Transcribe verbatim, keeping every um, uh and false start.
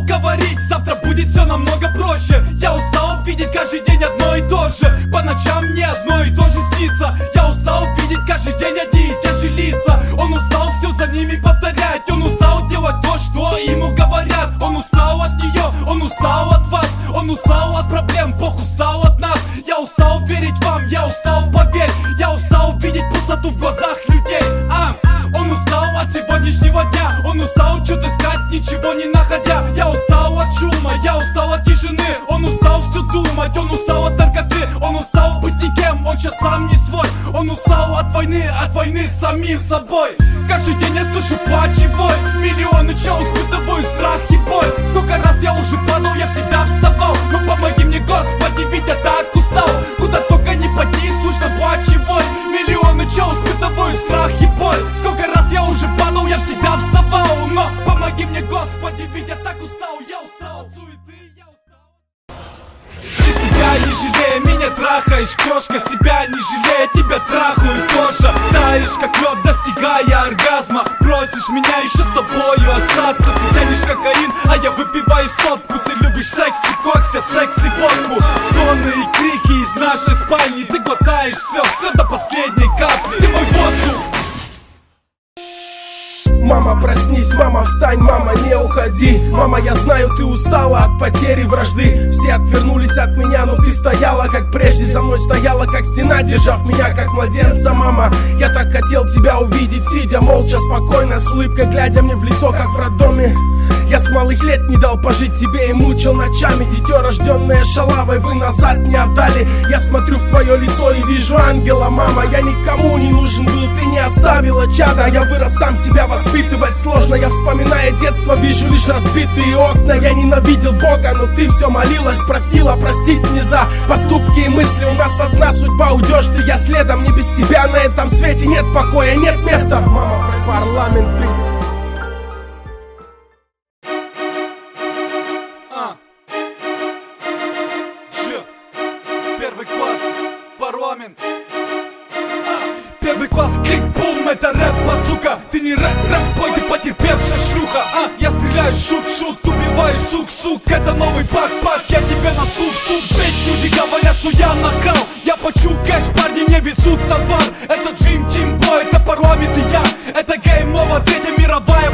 говорить, завтра будет все намного проще. Я устал видеть каждый день одно и то же. По ночам мне одно и то же снится. Я устал видеть каждый день одни и те же лица. Он устал все за ними повторять. Он устал делать то, что ему говорят. Он устал от нее, он устал от вас. Он устал от проблем, Бог устал от нас. Я устал верить вам, я устал, поверь. Я устал видеть пустоту в глазах людей. а, Он устал от сегодняшнего дня. Он устал что-то искать, ничего не находя. Я устал от шума, я устал от тишины. Он устал все думать, он устал от наркоты. Он устал быть никем, он сейчас сам не свой. Он устал от войны, от войны с самим собой. Каждый день я слышу плач и вой. Миллионы чел испытывают страх и боль. Сколько раз я уже падал, я всегда вставал. Но помоги мне, Господи, ведь я так устал. Куда только не пойти, слышно плач и вой. Миллионы чел испытывают страх и боль. Сколько раз я уже падал, я всегда вставал. Но помоги мне, Господи, ведь я так устал. Я устал от суеты, я устал. Ты себя не жалея, меня трахаешь, крошка. Себя не жалея, тебя трахаю тоже. Таешь как лед, достигая оргазма. Просишь меня еще с тобою остаться. Ты тянешь кокаин, а я выпиваю стопку. Ты любишь секси, кокс, я секси водку. Стоны и крики из нашей спальни. Ты глотаешь все, все до последней капли. Ты мой воздух. Мама, проснись, мама, встань, мама, не уходи. Мама, я знаю, ты устала от потери вражды. Все отвернулись от меня, но ты стояла, как прежде. За мной стояла, как стена, держав меня, как младенца. Мама, я так хотел тебя увидеть, сидя молча, спокойно, с улыбкой, глядя мне в лицо, как в роддоме. Я с малых лет не дал пожить тебе и мучил ночами. Дитё, рожденное шалавой, вы назад не отдали. Я смотрю в твое лицо и вижу ангела, мама. Я никому не нужен был, ты не оставила чада. Я вырос сам, себя воспитывать сложно. Я, вспоминая детство, вижу лишь разбитые окна. Я ненавидел Бога, но ты все молилась, просила простить мне за поступки и мысли. У нас одна судьба, уйдешь ты, я следом. Не без тебя на этом свете нет покоя, нет места. Мама, прости. Парламент Блиц. Первый класс, парламент. а, Первый класс, крик-бум, это рэп-базука. Ты не рэп-рэп-бой, ты потерпевшая шлюха. а, Я стреляю, шут-шут, убиваю, сук-сук. Это новый пак-пак, я тебе носу в суд. Бич, люди говорят, что я нахал. Я почу кэш, парни не везут товар. Это Джим, Тим Бой, это парламент и я. Это гейм-ово, третья мировая.